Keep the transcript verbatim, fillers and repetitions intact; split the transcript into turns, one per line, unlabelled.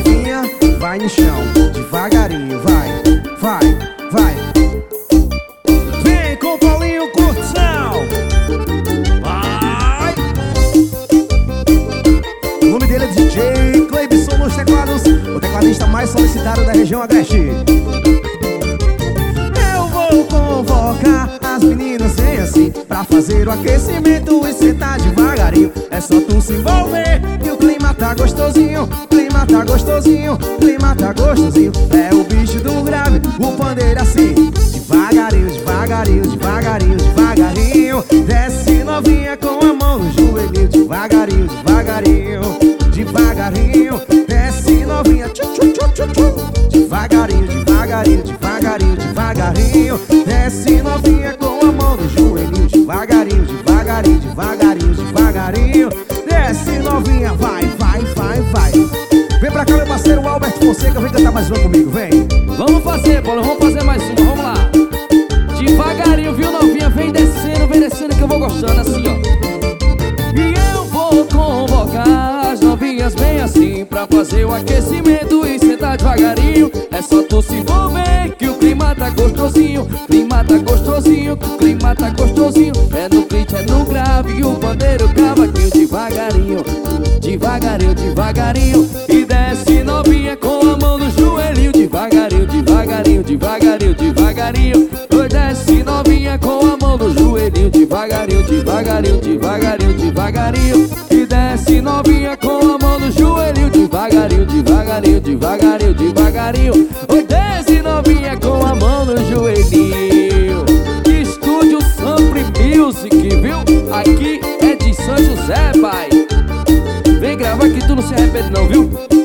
novinha, vai no chão, devagarinho, vai, vai, vai. Vem com o Paulinho Curtição. Vai. O nome dele é D J Cleibson nos teclados, o tecladista mais solicitado da região agreste. Eu vou convocar as meninas, vem assim, pra fazer o aquecimento e sentar devagarinho. É só tu se envolver que o clima tá gostosinho, clima tá gostosinho, clima tá gostosinho. É o bicho do grave, o pandeiro assim, devagarinho, devagarinho, devagarinho, devagarinho. Desce novinha com a mão no joelhinho, devagarinho, devagarinho, devagarinho. Desce novinha, tchu, tchu, tchu, tchu, tchu. Devagarinho, devagarinho, devagarinho, devagarinho. Desce novinha com a mão no joelhinho, devagarinho, devagarinho, devagarinho, devagarinho. Desce novinha, vai, vai, vai, vai. Vem pra cá meu parceiro Alberto Fonseca, vem cantar mais uma comigo, vem.
Vamos fazer, Paulo, vamos fazer mais uma, vamos lá. Devagarinho, viu novinha, vem descendo, vem descendo que eu vou gostando assim, ó. E eu vou convocar as novinhas bem assim, pra fazer o aquecimento e sentar devagarinho. É só tu se envolver que o clima tá gostosinho, clima tá gostosinho, clima tá gostosinho. É no clite, é no grave e o pandeiro cavaquinho. Devagarinho, devagarinho, devagarinho. E desce novinha com a mão no joelhinho, devagarinho, devagarinho, devagarinho, devagarinho. Oi, desce novinha com a mão no joelhinho, devagarinho, devagarinho, devagarinho, devagarinho. E desce novinha com a mão no joelhinho, devagarinho, devagarinho, devagarinho, devagarinho. Oi, desce novinha com a mão no joelhinho. Estúdio Sample Music, viu? Aqui é de São José, pai. Vem gravar que tu não se arrepende não, viu?